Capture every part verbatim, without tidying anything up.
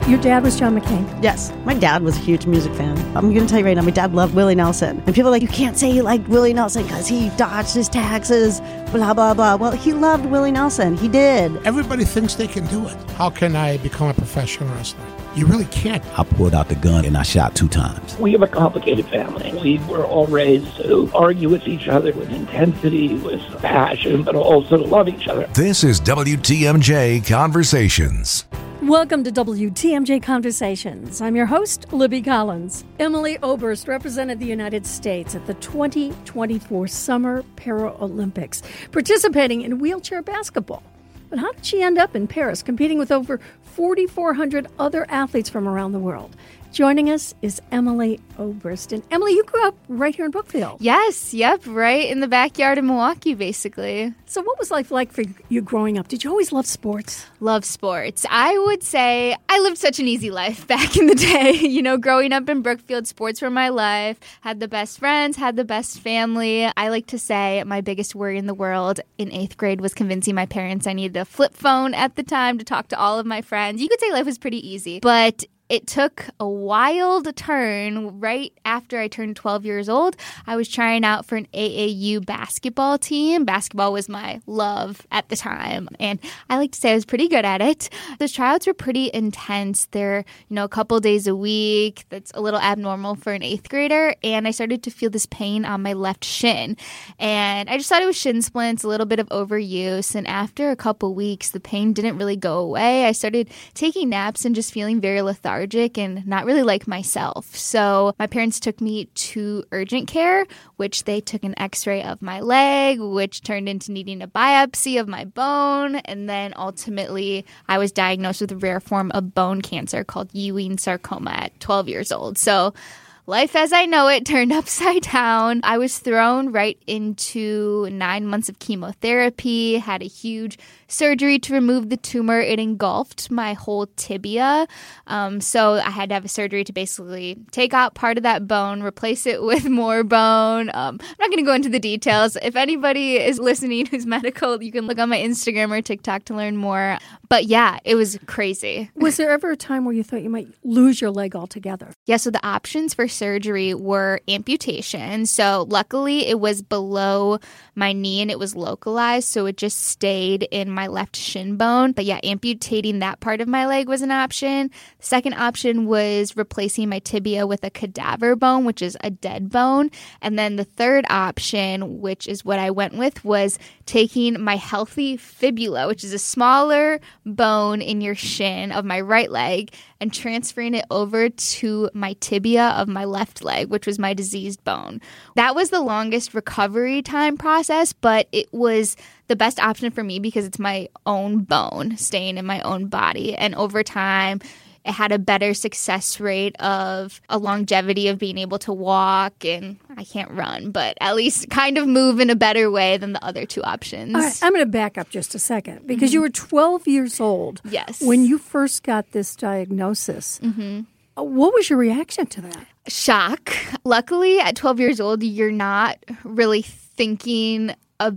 Your dad was John McCain? Yes. My dad was a huge music fan. I'm going to tell you right now, my dad loved Willie Nelson. And people are like, you can't say you liked Willie Nelson because he dodged his taxes, blah, blah, blah. Well, he loved Willie Nelson. He did. Everybody thinks they can do it. How can I become a professional wrestler? You really can't. I pulled out the gun and I shot two times. We have a complicated family. We were all raised to argue with each other with intensity, with passion, but also to love each other. This is W T M J Conversations. Welcome to W T M J Conversations. I'm your host, Libby Collins. Emily Oberst represented the United States at the twenty twenty-four Summer Paralympics, participating in wheelchair basketball. But how did she end up in Paris, competing with over forty-four hundred other athletes from around the world? Joining us is Emily Oberst. And Emily, you grew up right here in Brookfield. Yes, yep, right in the backyard of Milwaukee, basically. So what was life like for you growing up? Did you always love sports? Love sports. I would say I lived such an easy life back in the day. You know, growing up in Brookfield, sports were my life. Had the best friends, had the best family. I like to say my biggest worry in the world in eighth grade was convincing my parents I needed a flip phone at the time to talk to all of my friends. You could say life was pretty easy, but it took a wild turn right after I turned twelve years old. I was trying out for an A A U basketball team. Basketball was my love at the time, and I like to say I was pretty good at it. Those tryouts were pretty intense. They're, you know, a couple days a week. That's a little abnormal for an eighth grader, and I started to feel this pain on my left shin, and I just thought it was shin splints, a little bit of overuse, and after a couple weeks, the pain didn't really go away. I started taking naps and just feeling very lethargic and not really like myself. So my parents took me to urgent care, which they took an x-ray of my leg, which turned into needing a biopsy of my bone. And then ultimately I was diagnosed with a rare form of bone cancer called Ewing sarcoma at twelve years old. So life as I know it turned upside down. I was thrown right into nine months of chemotherapy, had a huge surgery to remove the tumor. It engulfed my whole tibia. Um, so I had to have a surgery to basically take out part of that bone, replace it with more bone. Um, I'm not going to go into the details. If anybody is listening who's medical, you can look on my Instagram or TikTok to learn more. But yeah, it was crazy. Was there ever a time where you thought you might lose your leg altogether? Yeah, so the options for surgery were amputation. So luckily it was below my knee and it was localized, so it just stayed in my left shin bone. But yeah, amputating that part of my leg was an option. The second option was replacing my tibia with a cadaver bone, which is a dead bone. And then the third option, which is what I went with, was taking my healthy fibula, which is a smaller bone in your shin of my right leg, and transferring it over to my tibia of my left leg, which was my diseased bone. That was the longest recovery time process, but it was the best option for me because it's my own bone staying in my own body. And over time, it had a better success rate of a longevity of being able to walk, and I can't run, but at least kind of move in a better way than the other two options. All right, I'm going to back up just a second because mm-hmm. you were twelve years old. Yes. When you first got this diagnosis. Mm-hmm. What was your reaction to that? Shock. Luckily, at twelve years old, you're not really thinking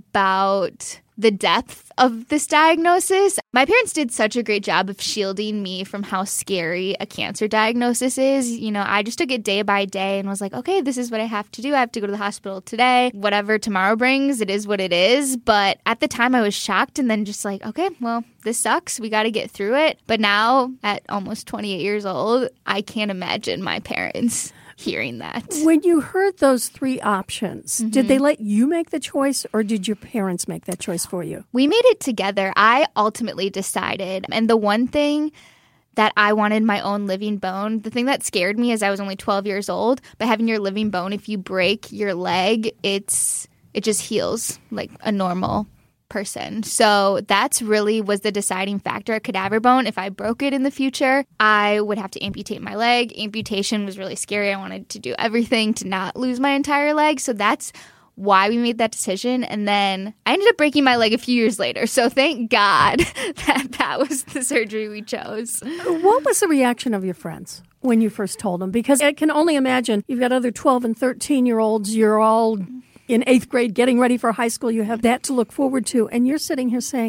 about the depth of this diagnosis. My parents did such a great job of shielding me from how scary a cancer diagnosis is. You know, I just took it day by day and was like, okay, this is what I have to do. I have to go to the hospital today. Whatever tomorrow brings, it is what it is. But at the time I was shocked and then just like, okay, well, this sucks. We got to get through it. But now at almost twenty-eight years old, I can't imagine my parents hearing that. When you heard those three options, mm-hmm. did they let you make the choice or did your parents make that choice for you? We made it together. I ultimately decided. And the one thing that I wanted my own living bone, the thing that scared me is I was only twelve years old, but having your living bone, if you break your leg, it's it just heals like a normal person. So that's really was the deciding factor. A cadaver bone, if I broke it in the future, I would have to amputate my leg. Amputation was really scary. I wanted to do everything to not lose my entire leg. So that's why we made that decision. And then I ended up breaking my leg a few years later. So thank God that that was the surgery we chose. What was the reaction of your friends when you first told them? Because I can only imagine you've got other twelve and thirteen year olds. You're all in eighth grade getting ready for high school. You have that to look forward to. And you're sitting here saying,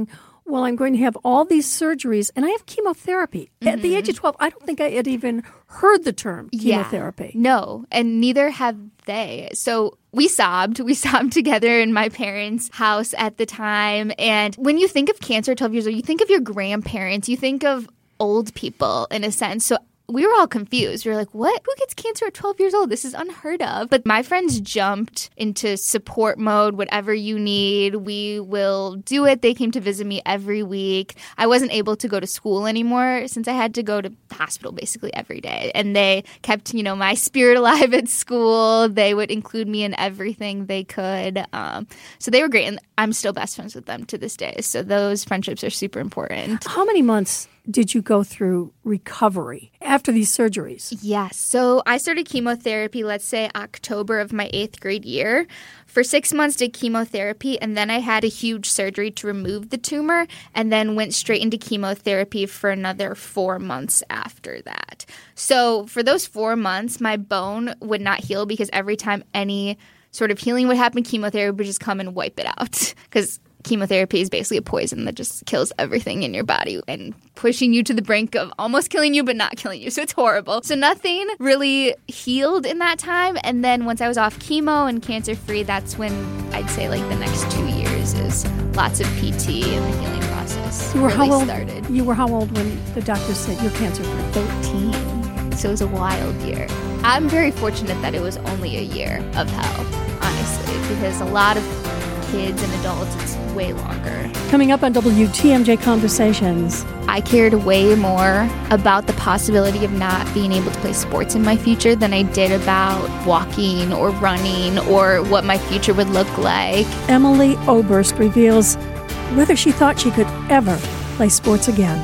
well, I'm going to have all these surgeries and I have chemotherapy. Mm-hmm. At the age of twelve, I don't think I had even heard the term chemotherapy. Yeah. No, and neither have they. So we sobbed. We sobbed together in my parents' house at the time. And when you think of cancer at twelve years old, you think of your grandparents. You think of old people in a sense. So we were all confused. We were like, what? Who gets cancer at twelve years old? This is unheard of. But my friends jumped into support mode. Whatever you need, we will do it. They came to visit me every week. I wasn't able to go to school anymore since I had to go to the hospital basically every day. And they kept, you know, my spirit alive at school. They would include me in everything they could. Um, so they were great. And I'm still best friends with them to this day. So those friendships are super important. How many months did you go through recovery after these surgeries? Yes. So I started chemotherapy, let's say October of my eighth grade year. For six months did chemotherapy, and then I had a huge surgery to remove the tumor, and then went straight into chemotherapy for another four months after that. So for those four months, my bone would not heal because every time any sort of healing would happen, chemotherapy would just come and wipe it out because chemotherapy is basically a poison that just kills everything in your body and pushing you to the brink of almost killing you but not killing you. So it's horrible. So nothing really healed in that time. And then once I was off chemo and cancer-free, that's when I'd say like the next two years is lots of P T and the healing process You were really how old? started. You were how old when the doctor said you're cancer-free? thirteen. So it was a wild year. I'm very fortunate that it was only a year of hell, honestly, because a lot of kids and adults, it's way longer. Coming up on W T M J Conversations. I cared way more about the possibility of not being able to play sports in my future than I did about walking or running or what my future would look like. Emily Oberst reveals whether she thought she could ever play sports again.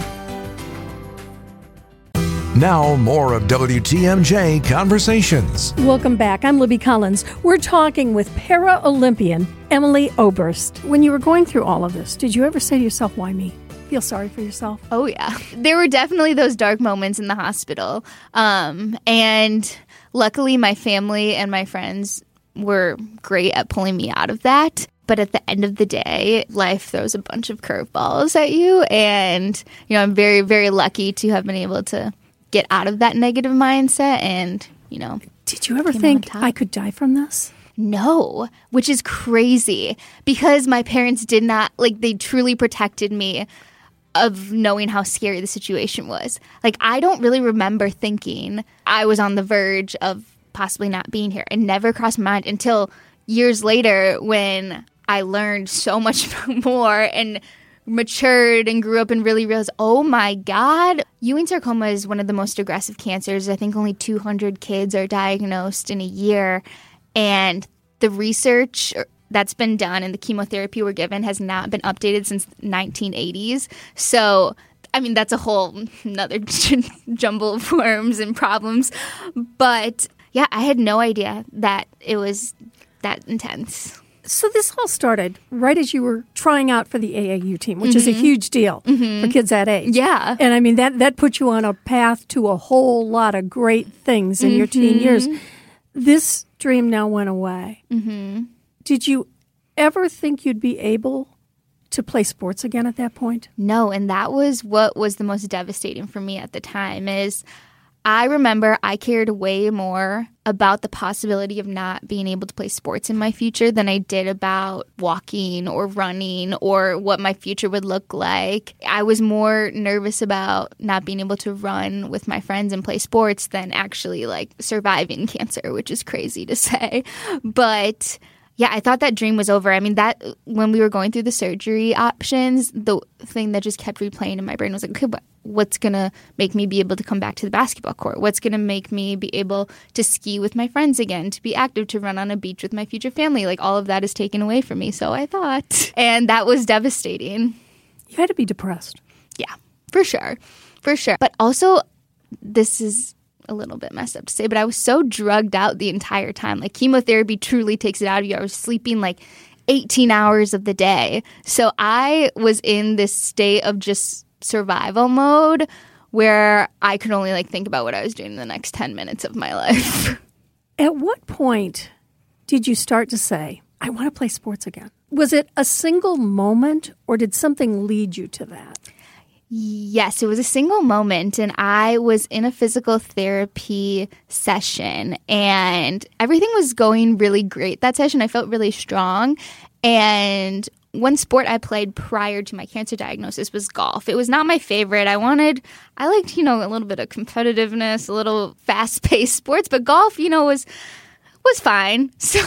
Now, more of W T M J Conversations. Welcome back. I'm Libby Collins. We're talking with para-Olympian Emily Oberst. When you were going through all of this, did you ever say to yourself, why me? Feel sorry for yourself? Oh, yeah. There were definitely those dark moments in the hospital. Um, and luckily, my family and my friends were great at pulling me out of that. But at the end of the day, life throws a bunch of curveballs at you. And, you know, I'm very, very lucky to have been able to get out of that negative mindset and, you know. Did you ever think I could die from this? No, which is crazy because my parents did not, like, they truly protected me of knowing how scary the situation was. Like, I don't really remember thinking I was on the verge of possibly not being here. It never crossed my mind until years later when I learned so much more and matured and grew up and really realized, oh my God, Ewing sarcoma is one of the most aggressive cancers. I think only two hundred kids are diagnosed in a year. And the research that's been done and the chemotherapy we're given has not been updated since nineteen eighties. So, I mean, that's a whole another jumble of worms and problems. But yeah, I had no idea that it was that intense. So this all started right as you were trying out for the A A U team, which mm-hmm. is a huge deal mm-hmm. for kids that age. Yeah. And I mean, that, that put you on a path to a whole lot of great things in mm-hmm. your teen years. This dream now went away. Mm-hmm. Did you ever think you'd be able to play sports again at that point? No, and that was what was the most devastating for me at the time is I remember I cared way more about the possibility of not being able to play sports in my future than I did about walking or running or what my future would look like. I was more nervous about not being able to run with my friends and play sports than actually like surviving cancer, which is crazy to say. But yeah, I thought that dream was over. I mean, that when we were going through the surgery options, the thing that just kept replaying in my brain was like, okay, but what's going to make me be able to come back to the basketball court? What's going to make me be able to ski with my friends again, to be active, to run on a beach with my future family? Like, all of that is taken away from me, so I thought. And that was devastating. You had to be depressed. Yeah, for sure. For sure. But also, this is a little bit messed up to say, but I was so drugged out the entire time. Like, chemotherapy truly takes it out of you. I was sleeping like eighteen hours of the day. So I was in this state of just survival mode where I could only like think about what I was doing in the next ten minutes of my life. At what point did you start to say, I want to play sports again? Was it a single moment, or did something lead you to that? Yes, it was a single moment, and I was in a physical therapy session, and everything was going really great that session. I felt really strong, and one sport I played prior to my cancer diagnosis was golf. It was not my favorite. I wanted, I liked, you know, a little bit of competitiveness, a little fast-paced sports, but golf, you know, was was fine. So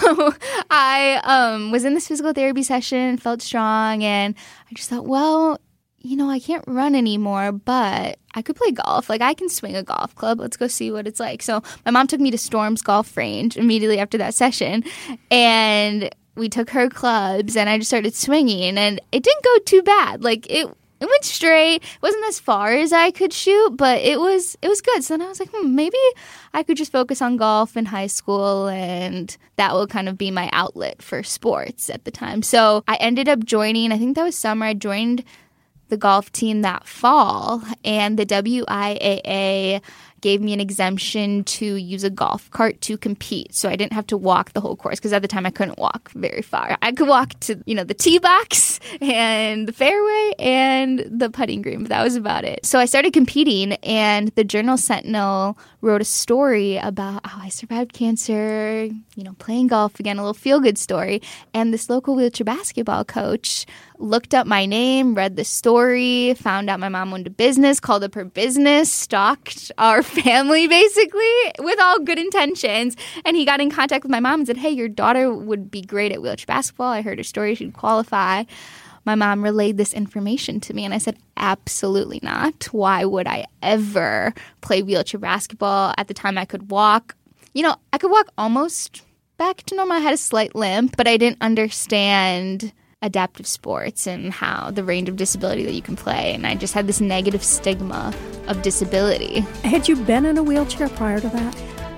I um, was in this physical therapy session, felt strong, and I just thought, well, you know, I can't run anymore, but I could play golf. Like, I can swing a golf club. Let's go see what it's like. So my mom took me to Storm's Golf Range immediately after that session, and we took her clubs, and I just started swinging, and it didn't go too bad. Like, it it went straight. It wasn't as far as I could shoot, but it was it was good. So then I was like, hmm, maybe I could just focus on golf in high school, and that will kind of be my outlet for sports at the time. So I ended up joining, I think that was summer, I joined the golf team that fall, and the W I A A gave me an exemption to use a golf cart to compete. So I didn't have to walk the whole course, because at the time I couldn't walk very far. I could walk to, you know, the tee box and the fairway and the putting green, but that was about it. So I started competing, and the Journal Sentinel wrote a story about how I survived cancer, you know, playing golf again, a little feel-good story. And this local wheelchair basketball coach looked up my name, read the story, found out my mom owned a business, called up her business, stalked our family basically with all good intentions. And he got in contact with my mom and said, hey, your daughter would be great at wheelchair basketball. I heard her story. She'd qualify. My mom relayed this information to me, and I said, absolutely not. Why would I ever play wheelchair basketball? At the time, I could walk. You know, I could walk almost back to normal. I had a slight limp, but I didn't understand adaptive sports and how the range of disability that you can play. And I just had this negative stigma of disability. Had you been in a wheelchair prior to that?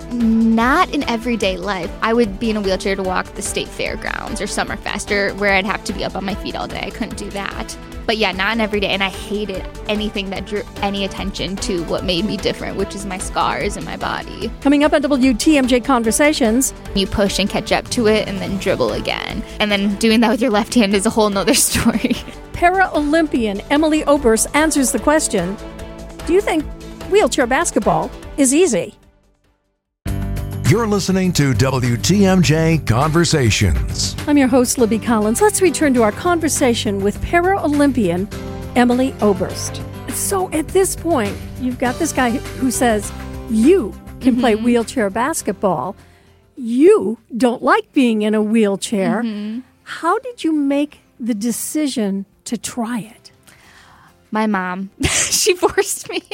Not in everyday life. I would be in a wheelchair to walk the state fairgrounds or Summerfest, or where I'd have to be up on my feet all day. I couldn't do that. But yeah, not in every day. And I hated anything that drew any attention to what made me different, which is my scars and my body. Coming up on W T M J Conversations. You push and catch up to it and then dribble again. And then doing that with your left hand is a whole nother story. Para-Olympian Emily Oberst answers the question, do you think wheelchair basketball is easy? You're listening to W T M J Conversations. I'm your host, Libby Collins. Let's return to our conversation with Para-Olympian Emily Oberst. So at this point, you've got this guy who says you can mm-hmm. play wheelchair basketball. You don't like being in a wheelchair. Mm-hmm. How did you make the decision to try it? My mom. She forced me.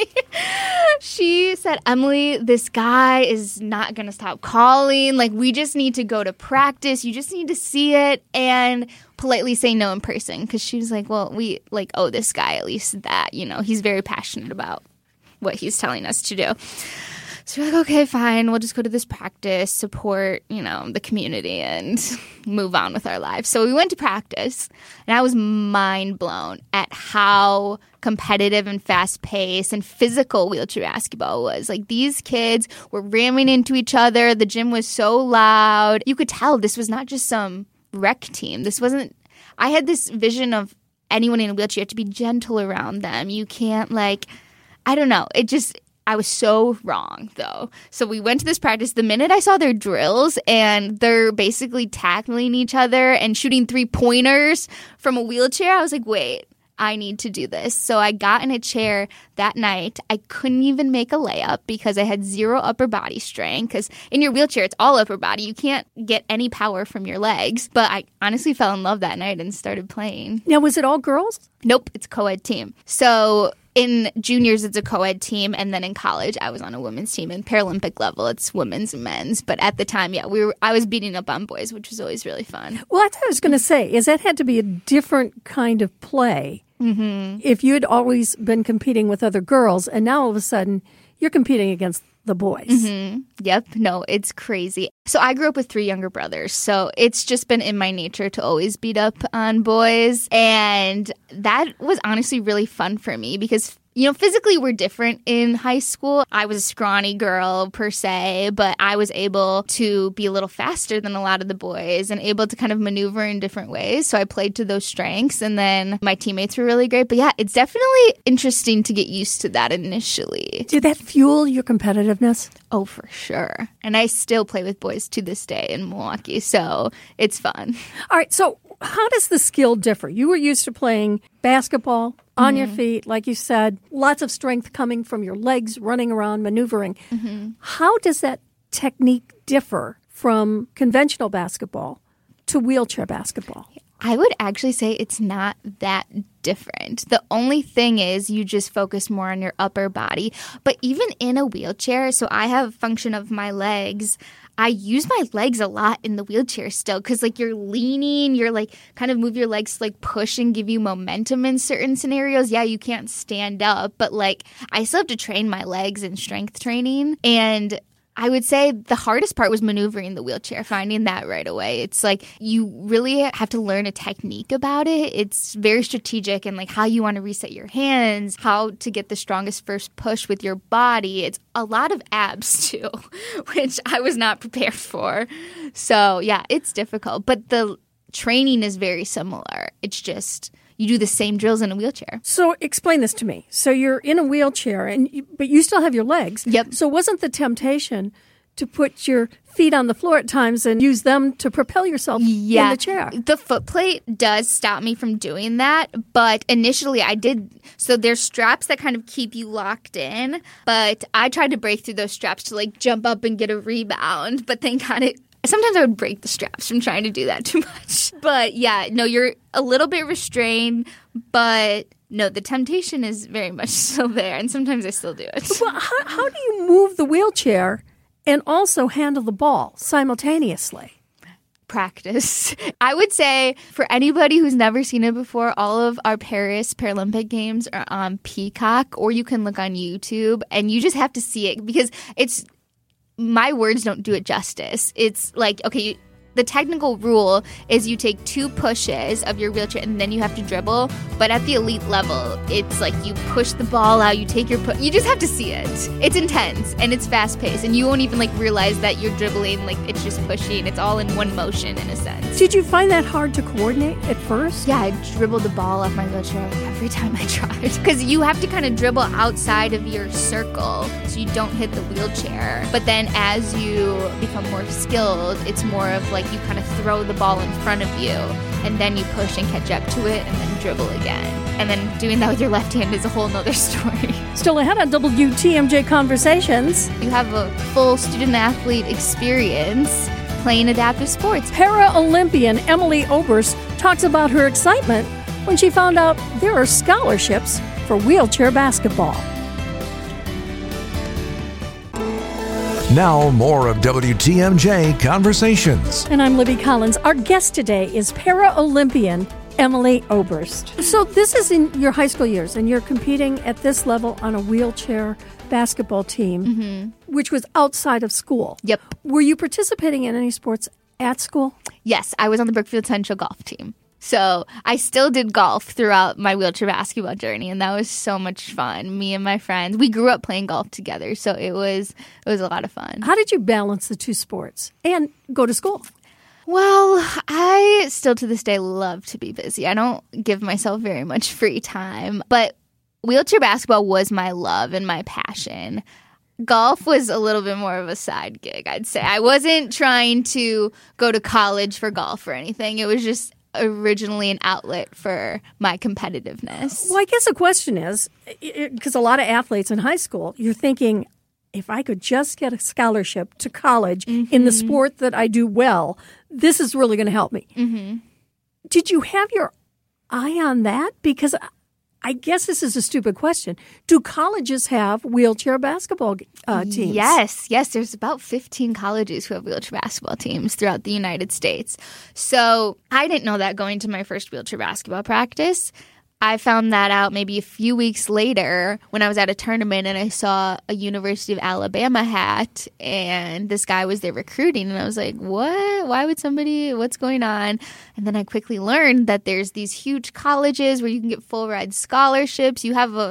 She said, Emily, this guy is not going to stop calling. Like, we just need to go to practice. You just need to see it and politely say no in person. Because she was like, well, we like owe this guy at least that. You know, he's very passionate about what he's telling us to do. So we're like, okay, fine. We'll just go to this practice, support, you know, the community, and move on with our lives. So we went to practice, and I was mind blown at how competitive and fast-paced and physical wheelchair basketball was. Like, these kids were ramming into each other. The gym was so loud. You could tell this was not just some rec team. This wasn't – I had this vision of anyone in a wheelchair. You have to be gentle around them. You can't, like – I don't know. It just – I was so wrong, though. So we went to this practice. The minute I saw their drills and they're basically tackling each other and shooting three-pointers from a wheelchair, I was like, wait, I need to do this. So I got in a chair that night. I couldn't even make a layup because I had zero upper body strength, because in your wheelchair, it's all upper body. You can't get any power from your legs. But I honestly fell in love that night and started playing. Now, was it all girls? Nope, it's a co-ed team. So in juniors, it's a co-ed team, and then in college, I was on a women's team. In Paralympic level, it's women's and men's. But at the time, yeah, we were. I was beating up on boys, which was always really fun. Well, that's what I was going to say, is that had to be a different kind of play. Mm-hmm. If you had always been competing with other girls, and now all of a sudden, you're competing against the boys. Mm-hmm. Yep. No, it's crazy. So I grew up with three younger brothers. So it's just been in my nature to always beat up on boys. And that was honestly really fun for me because You know, physically we're different in high school. I was a scrawny girl per se, but I was able to be a little faster than a lot of the boys and able to kind of maneuver in different ways. So I played to those strengths, and then my teammates were really great. But yeah, it's definitely interesting to get used to that initially. Did that fuel your competitiveness? Oh, for sure. And I still play with boys to this day in Milwaukee, so it's fun. All right, so how does the skill differ? You were used to playing basketball on mm-hmm. your feet, like you said, lots of strength coming from your legs, running around, maneuvering. Mm-hmm. How does that technique differ from conventional basketball to wheelchair basketball? I would actually say it's not that different. The only thing is you just focus more on your upper body. But even in a wheelchair, so I have function of my legs, I use my legs a lot in the wheelchair still because, like, you're leaning, you're, like, kind of move your legs to, like, push and give you momentum in certain scenarios. Yeah, you can't stand up, but, like, I still have to train my legs in strength training. And I would say the hardest part was maneuvering the wheelchair, finding that right away. It's like you really have to learn a technique about it. It's very strategic and like how you want to reset your hands, how to get the strongest first push with your body. It's a lot of abs too, which I was not prepared for. So yeah, it's difficult, but the training is very similar. It's just you do the same drills in a wheelchair. So explain this to me. So you're in a wheelchair, and you, but you still have your legs. Yep. So wasn't the temptation to put your feet on the floor at times and use them to propel yourself yeah. in the chair? The foot plate does stop me from doing that, but initially I did. So there's straps that kind of keep you locked in, but I tried to break through those straps to like jump up and get a rebound, but then kind of sometimes I would break the straps from trying to do that too much. But yeah, no, you're a little bit restrained, but no, the temptation is very much still there, and sometimes I still do it. Well, how, how do you move the wheelchair and also handle the ball simultaneously? Practice. I would say for anybody who's never seen it before, all of our Paris Paralympic Games are on Peacock, or you can look on YouTube, and you just have to see it because it's my words don't do it justice. It's like, okay, you, the technical rule is you take two pushes of your wheelchair and then you have to dribble. But at the elite level, it's like you push the ball out, you take your pu- you just have to see it. It's intense and it's fast paced, and you won't even like realize that you're dribbling. Like it's just pushing. It's all in one motion in a sense. Did you find that hard to coordinate at first? Yeah, I dribbled the ball off my wheelchair every time I tried because you have to kind of dribble outside of your circle so you don't hit the wheelchair. But then as you become more skilled, it's more of like you kind of throw the ball in front of you and then you push and catch up to it and then dribble again. And then doing that with your left hand is a whole nother story. Still ahead on W T M J Conversations. You have a full student-athlete experience playing adaptive sports. Para-Olympian Emily Oberst talks about her excitement when she found out there are scholarships for wheelchair basketball. Now, more of W T M J Conversations. And I'm Libby Collins. Our guest today is Para-Olympian Emily Oberst. So this is in your high school years, and you're competing at this level on a wheelchair basketball team, mm-hmm. which was outside of school. Yep. Were you participating in any sports at school? Yes, I was on the Brookfield Central golf team. So I still did golf throughout my wheelchair basketball journey, and that was so much fun. Me and my friends, we grew up playing golf together, so it was it was a lot of fun. How did you balance the two sports and go to school? Well, I still to this day love to be busy. I don't give myself very much free time, but wheelchair basketball was my love and my passion. Golf was a little bit more of a side gig, I'd say. I wasn't trying to go to college for golf or anything. It was just originally an outlet for my competitiveness. Well, I guess the question is, because a lot of athletes in high school, you're thinking, if I could just get a scholarship to college mm-hmm. in the sport that I do well, this is really going to help me. Mm-hmm. Did you have your eye on that? Because I guess this is a stupid question. Do colleges have wheelchair basketball uh, teams? Yes, yes. There's about fifteen colleges who have wheelchair basketball teams throughout the United States. So I didn't know that going to my first wheelchair basketball practice. I found that out maybe a few weeks later when I was at a tournament and I saw a University of Alabama hat and this guy was there recruiting, and I was like, what? Why would somebody, what's going on? And then I quickly learned that there's these huge colleges where you can get full ride scholarships. You have a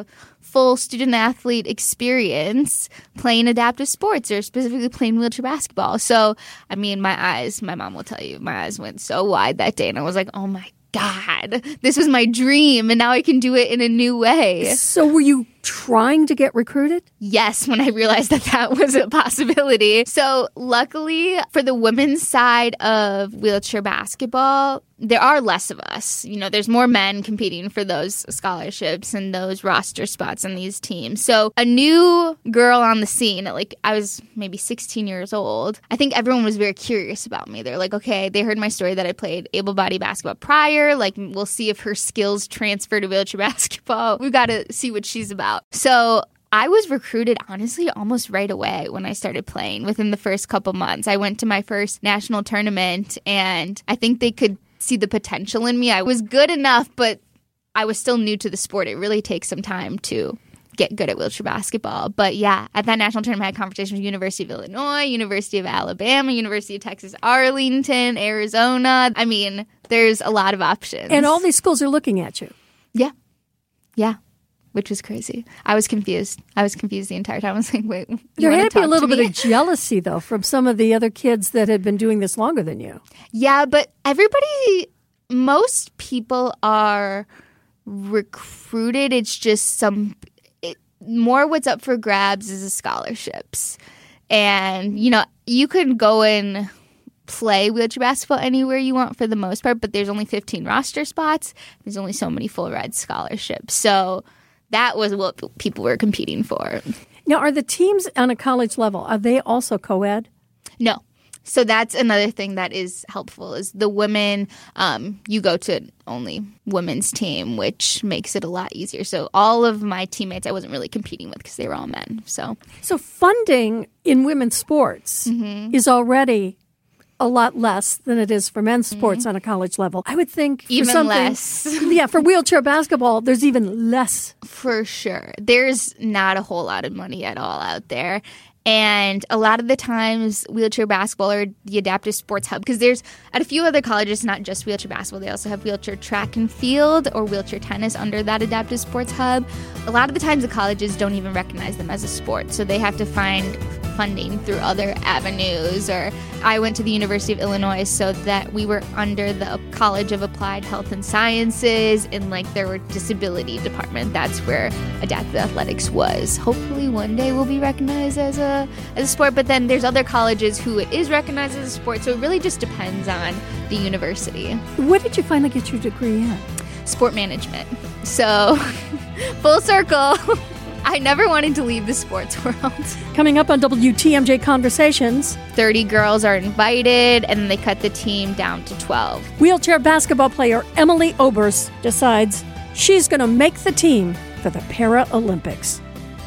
full student athlete experience playing adaptive sports or specifically playing wheelchair basketball. So, I mean, my eyes, my mom will tell you, my eyes went so wide that day. And I was like, oh my God, this was my dream. And now I can do it in a new way. So were you trying to get recruited? Yes, when I realized that that was a possibility. So luckily for the women's side of wheelchair basketball, there are less of us. You know, there's more men competing for those scholarships and those roster spots on these teams. So a new girl on the scene, at like I was maybe sixteen years old, I think everyone was very curious about me. They're like, okay, they heard my story that I played able-bodied basketball prior. Like, we'll see if her skills transfer to wheelchair basketball. We've got to see what she's about. So I was recruited, honestly, almost right away when I started playing within the first couple months. I went to my first national tournament, and I think they could see the potential in me. I was good enough, but I was still new to the sport. It really takes some time to get good at wheelchair basketball. But yeah, at that national tournament, I had conversations with University of Illinois, University of Alabama, University of Texas, Arlington, Arizona. I mean, there's a lot of options. And all these schools are looking at you. Yeah. Yeah. Which was crazy. I was confused. I was confused the entire time. I was like, wait, you there had to be a little bit of jealousy, though, from some of the other kids that had been doing this longer than you. Yeah, but everybody, most people are recruited. It's just some, it, more what's up for grabs is the scholarships. And, you know, you could go and play wheelchair basketball anywhere you want for the most part, but there's only fifteen roster spots. There's only so many full ride scholarships. So that was what people were competing for. Now, are the teams on a college level, are they also co-ed? No. So that's another thing that is helpful is the women, um, you go to only women's team, which makes it a lot easier. So all of my teammates I wasn't really competing with because they were all men. So, so funding in women's sports mm-hmm. is already a lot less than it is for men's sports mm-hmm. on a college level. I would think for even something, less. Yeah, for wheelchair basketball, there's even less. For sure. There's not a whole lot of money at all out there. And a lot of the times, wheelchair basketball or the adaptive sports hub, because there's at a few other colleges, not just wheelchair basketball, they also have wheelchair track and field or wheelchair tennis under that adaptive sports hub. A lot of the times, the colleges don't even recognize them as a sport, so they have to find funding through other avenues. Or I went to the University of Illinois so that we were under the College of Applied Health and Sciences, and like there were disability department. That's where adaptive athletics was. Hopefully one day we'll be recognized as a as a sport, but then there's other colleges who it is recognized as a sport, so it really just depends on the university. What did you finally get your degree in? Sport management. So full circle. I never wanted to leave the sports world. Coming up on W T M J Conversations, thirty girls are invited, and they cut the team down to twelve. Wheelchair basketball player Emily Oberst decides she's going to make the team for the Paralympics.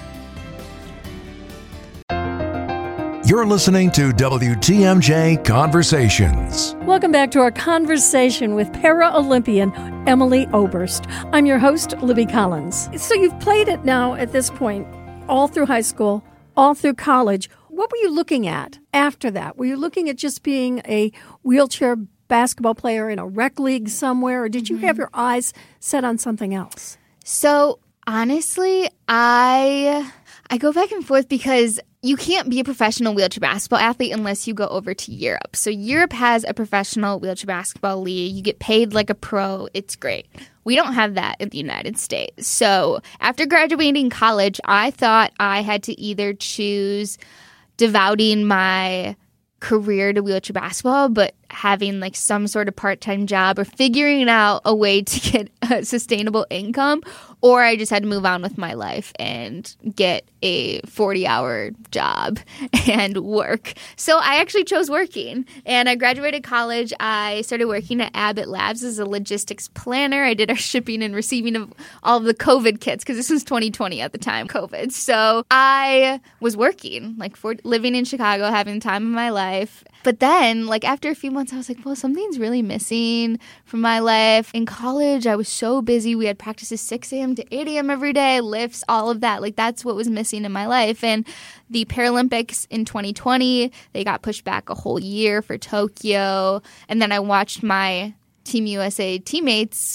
You're listening to W T M J Conversations. Welcome back to our conversation with Paralympian Emily Oberst. I'm your host, Libby Collins. So you've played it now at this point all through high school, all through college. What were you looking at after that? Were you looking at just being a wheelchair basketball player in a rec league somewhere, or did you mm-hmm. have your eyes set on something else? So honestly, I I go back and forth because you can't be a professional wheelchair basketball athlete unless you go over to Europe. So Europe has a professional wheelchair basketball league. You get paid like a pro. It's great. We don't have that in the United States. So after graduating college, I thought I had to either choose devoting my career to wheelchair basketball, but having like some sort of part-time job or figuring out a way to get a sustainable income, or I just had to move on with my life and get a forty-hour job and work. So I actually chose working, and I graduated college. I started working at Abbott Labs as a logistics planner. I did our shipping and receiving of all of the COVID kits because this was twenty twenty at the time, COVID. So I was working, like for living in Chicago, having the time of my life. But then, like, after a few months, I was like, well, something's really missing from my life. In college, I was so busy. We had practices six a.m. to eight a.m. every day, lifts, all of that. Like, that's what was missing in my life. And the Paralympics in twenty twenty, they got pushed back a whole year for Tokyo. And then I watched my Team U S A teammates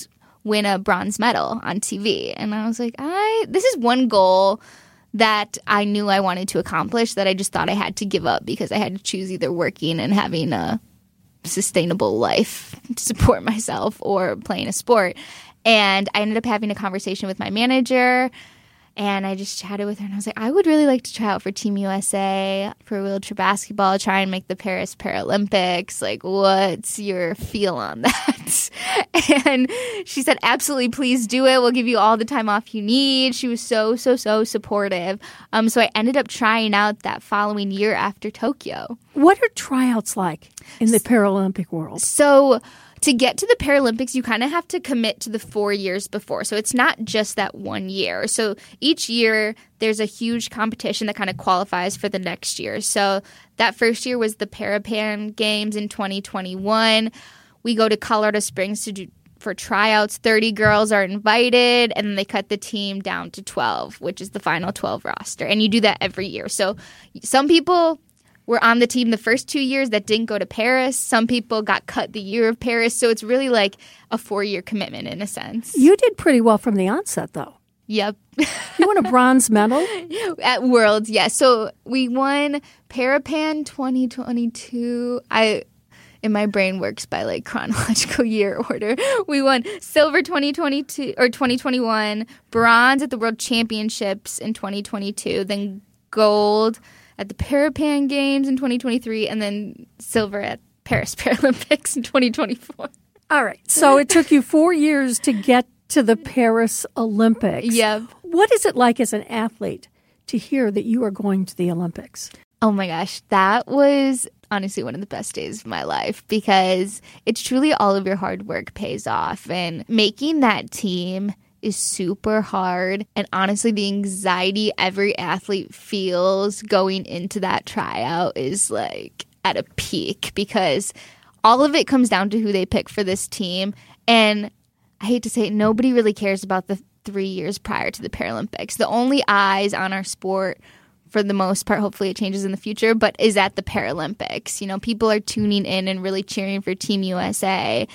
win a bronze medal on T V. And I was like, I this is one goal that I knew I wanted to accomplish that I just thought I had to give up because I had to choose either working and having a sustainable life to support myself or playing a sport. And I ended up having a conversation with my manager, and I just chatted with her, and I was like, I would really like to try out for Team U S A for wheelchair basketball, try and make the Paris Paralympics. Like, what's your feel on that? And she said, absolutely, please do it. We'll give you all the time off you need. She was so, so, so supportive. Um, so I ended up trying out that following year after Tokyo. What are tryouts like in the Paralympic world? So to get to the Paralympics, you kind of have to commit to the four years before. So it's not just that one year. So each year, there's a huge competition that kind of qualifies for the next year. So that first year was the Parapan Games in twenty twenty-one. We go to Colorado Springs to do for tryouts. thirty girls are invited, and then they cut the team down to twelve, which is the final twelve roster. And you do that every year. So some people were on the team the first two years that didn't go to Paris. Some people got cut the year of Paris. So it's really like a four-year commitment in a sense. You did pretty well from the onset, though. Yep. You won a bronze medal? At Worlds, yes. Yeah. So we won Parapan twenty twenty-two. I... And my brain works by like chronological year order. We won silver twenty twenty-two or twenty twenty-one, bronze at the World Championships in twenty twenty-two, then gold at the Parapan Games in twenty twenty-three, and then silver at Paris Paralympics in twenty twenty-four. All right. So it took you four years to get to the Paris Olympics. Yep. What is it like as an athlete to hear that you are going to the Olympics? Oh my gosh, that was honestly one of the best days of my life because it's truly all of your hard work pays off. And making that team is super hard. And honestly, the anxiety every athlete feels going into that tryout is like at a peak because all of it comes down to who they pick for this team. And I hate to say it, nobody really cares about the three years prior to the Paralympics. The only eyes on our sport, for the most part, hopefully it changes in the future, but is at the Paralympics. You know, people are tuning in and really cheering for Team U S A,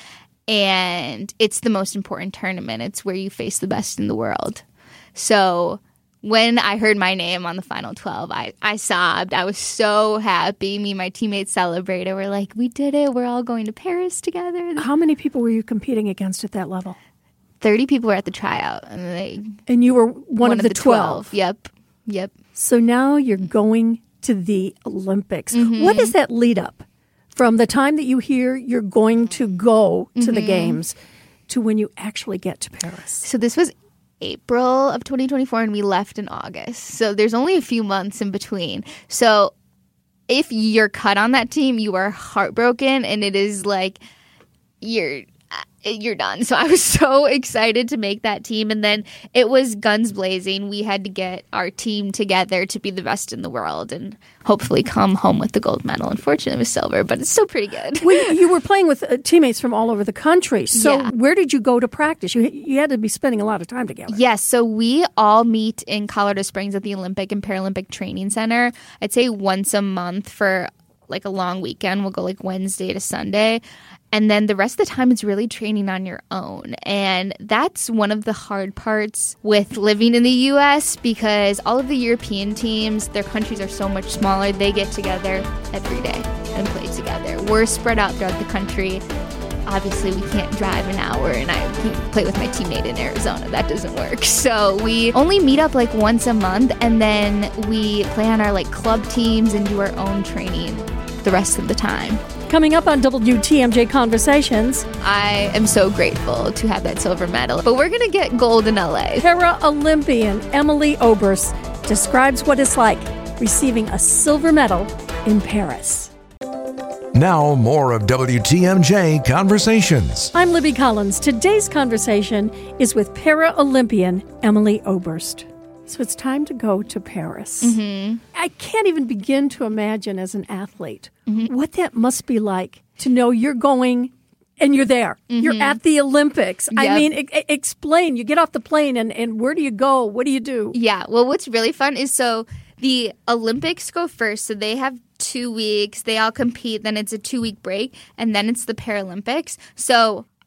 and it's the most important tournament. It's where you face the best in the world. So when I heard my name on the final twelve, I, I sobbed. I was so happy. Me and my teammates celebrated. We're like, we did it. We're all going to Paris together. How many people were you competing against at that level? thirty people were at the tryout. And, they, and you were one, one of, of the, the twelve. twelve. Yep. Yep. So now you're going to the Olympics. Mm-hmm. What does that lead up from the time that you hear you're going to go to mm-hmm. the games to when you actually get to Paris? So this was April of twenty twenty-four, and we left in August. So there's only a few months in between. So if you're cut on that team, you are heartbroken, and it is like you're you're done. So I was so excited to make that team. And then it was guns blazing. We had to get our team together to be the best in the world and hopefully come home with the gold medal. Unfortunately, it was silver, but it's still pretty good. Well, you were playing with uh, teammates from all over the country. So Yeah. where did you go to practice? You, you had to be spending a lot of time together. Yes, so we all meet in Colorado Springs at the Olympic and Paralympic Training Center. I'd say once a month for like a long weekend. We'll go like Wednesday to Sunday. And then the rest of the time, it's really training on your own. And that's one of the hard parts with living in the U S because all of the European teams, their countries are so much smaller. They get together every day and play together. We're spread out throughout the country. Obviously, we can't drive an hour and I play with my teammate in Arizona. That doesn't work. So we only meet up like once a month, and then we play on our like club teams and do our own training the rest of the time. Coming up on W T M J Conversations, I am so grateful to have that silver medal. But we're going to get gold in L A. Para-Olympian Emily Oberst describes what it's like receiving a silver medal in Paris. Now, more of W T M J Conversations. I'm Libby Collins. Today's conversation is with Para-Olympian Emily Oberst. So it's time to go to Paris. Mm-hmm. I can't even begin to imagine as an athlete mm-hmm. what that must be like to know you're going and you're there. Mm-hmm. You're at the Olympics. Yep. I mean, e- explain. You get off the plane and, and where do you go? What do you do? Yeah. Well, what's really fun is so the Olympics go first. So they have two weeks. They all compete. Then it's a two-week break. And then it's the Paralympics. So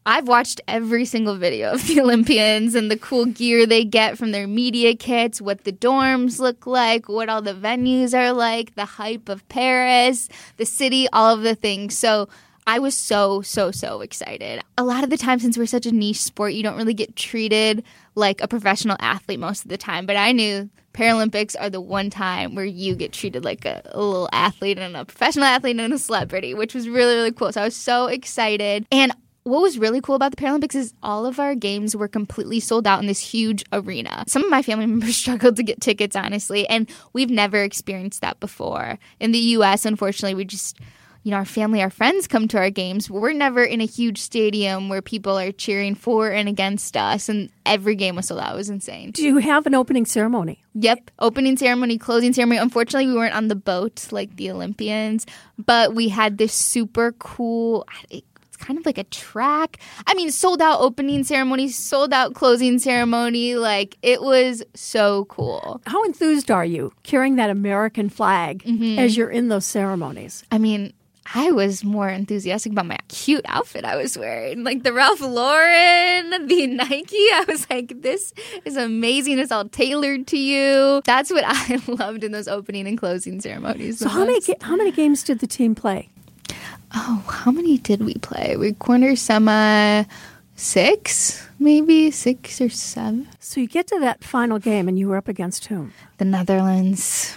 I've watched every single video of the Olympians and the cool gear they get from their media kits, what the dorms look like, what all the venues are like, the hype of Paris, the city, all of the things. So I was so, so, so excited. A lot of the time, since we're such a niche sport, you don't really get treated like a professional athlete most of the time. But I knew Paralympics are the one time where you get treated like a, a little athlete and a professional athlete and a celebrity, which was really, really cool. So I was so excited. And what was really cool about the Paralympics is all of our games were completely sold out in this huge arena. Some of my family members struggled to get tickets, honestly, and we've never experienced that before. In the U S, unfortunately, we just, you know, our family, our friends come to our games. We're never in a huge stadium where people are cheering for and against us, and every game was sold out. It was insane. Do you have an opening ceremony? Yep. Opening ceremony, closing ceremony. Unfortunately, we weren't on the boat like the Olympians, but we had this super cool, kind of like a track. I mean, sold out opening ceremony, sold out closing ceremony. Like, it was so cool. How enthused are you carrying that American flag mm-hmm. as you're in those ceremonies? I mean, I was more enthusiastic about my cute outfit I was wearing. Like the Ralph Lauren, the Nike. I was like, this is amazing. It's all tailored to you. That's what I loved in those opening and closing ceremonies. So how many, how many games did the team play? Oh, how many did we play? We corner semi six, maybe six or seven. So you get to that final game and you were up against whom? The Netherlands.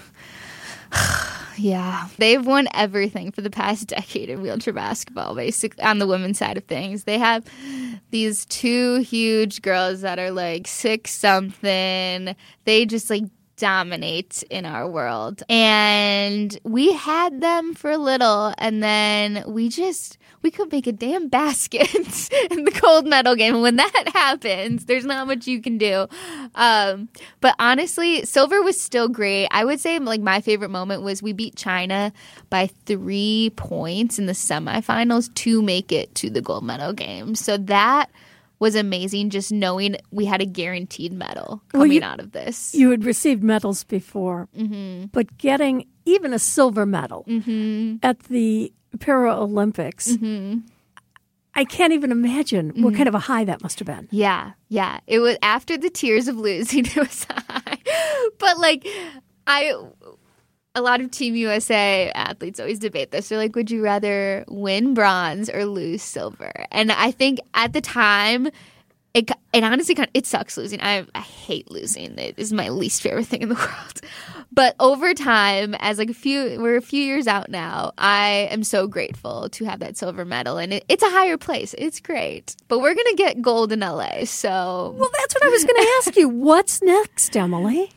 Yeah. They've won everything for the past decade in wheelchair basketball, basically, on the women's side of things. They have these two huge girls that are like six something. They just like dominate in our world. And we had them for a little, and then we just, we could make a damn basket in the gold medal game. And when that happens, there's not much you can do. Um, but honestly, silver was still great. I would say like my favorite moment was we beat China by three points in the semifinals to make it to the gold medal game. So that was amazing, just knowing we had a guaranteed medal coming well, you, out of this. You had received medals before, mm-hmm. but getting even a silver medal mm-hmm. at the Paralympics, mm-hmm. I can't even imagine mm-hmm. what kind of a high that must have been. Yeah, yeah. It was after the tears of losing, it was high. But like, I... A lot of Team U S A athletes always debate this. They're like, would you rather win bronze or lose silver? And I think at the time, it, it honestly kind of, it sucks losing. I, I hate losing. It is my least favorite thing in the world. But over time, as like a few, we're a few years out now, I am so grateful to have that silver medal. And it, it's a higher place. It's great. But we're going to get gold in L A, so. Well, that's what I was going to ask you. What's next, Emily?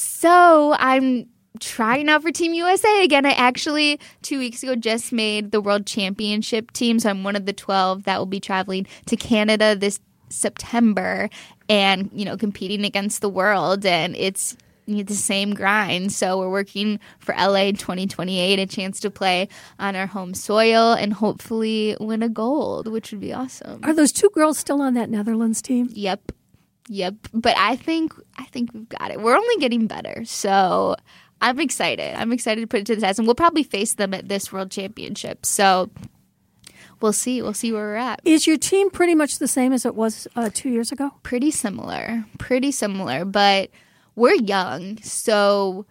So I'm trying out for Team U S A again. I actually, two weeks ago, just made the World Championship team. So I'm one of the twelve that will be traveling to Canada this September and, you know, competing against the world. And it's you know, the same grind. So we're working for L A in twenty twenty-eight, a chance to play on our home soil and hopefully win a gold, which would be awesome. Are those two girls still on that Netherlands team? Yep. Yep. But I think I think we've got it. We're only getting better. So I'm excited. I'm excited to put it to the test. And we'll probably face them at this World Championship. So we'll see. We'll see where we're at. Is your team pretty much the same as it was uh, two years ago? Pretty similar. Pretty similar. But we're young. So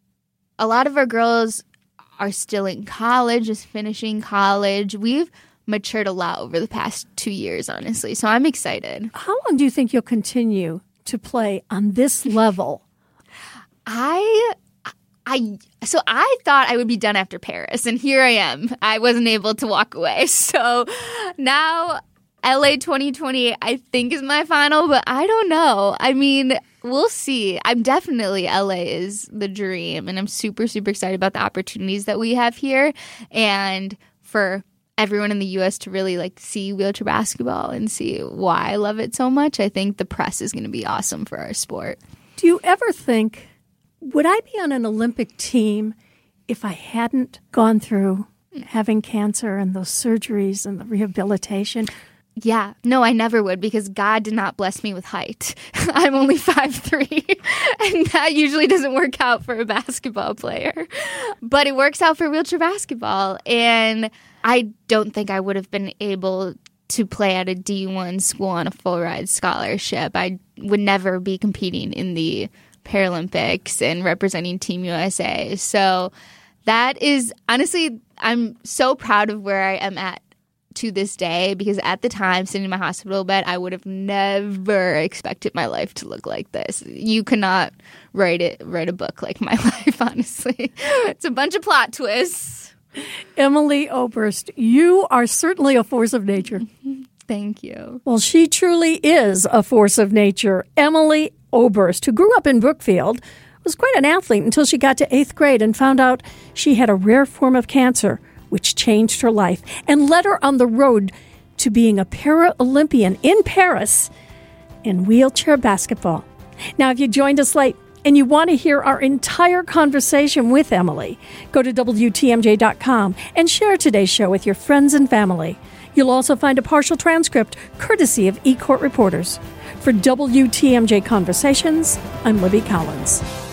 a lot of our girls are still in college, just finishing college. We've matured a lot over the past two years, honestly. So I'm excited. How long do you think you'll continue to play on this level? I... I so I thought I would be done after Paris, and here I am. I wasn't able to walk away. So now L A twenty twenty, I think, is my final, but I don't know. I mean, we'll see. I'm definitely L A is the dream, and I'm super, super excited about the opportunities that we have here, and for everyone in the U S to really like see wheelchair basketball and see why I love it so much. I think the press is going to be awesome for our sport. Do you ever think, would I be on an Olympic team if I hadn't gone through having cancer and those surgeries and the rehabilitation? Yeah. No, I never would, because God did not bless me with height. I'm only five three, and that usually doesn't work out for a basketball player. But it works out for wheelchair basketball, and I don't think I would have been able to play at a D one school on a full ride scholarship. I would never be competing in the Paralympics and representing Team U S A. So that is, honestly, I'm so proud of where I am at to this day, because at the time, sitting in my hospital bed, I would have never expected my life to look like this. You cannot write it, write a book like my life, honestly. It's a bunch of plot twists. Emily Oberst, you are certainly a force of nature. Thank you. Well, she truly is a force of nature. Emily Oberst, who grew up in Brookfield, was quite an athlete until she got to eighth grade and found out she had a rare form of cancer, which changed her life and led her on the road to being a Paralympian in Paris in wheelchair basketball. Now, if you joined us late and you want to hear our entire conversation with Emily, go to W T M J dot com and share today's show with your friends and family. You'll also find a partial transcript courtesy of eCourt Reporters. For W T M J Conversations, I'm Libby Collins.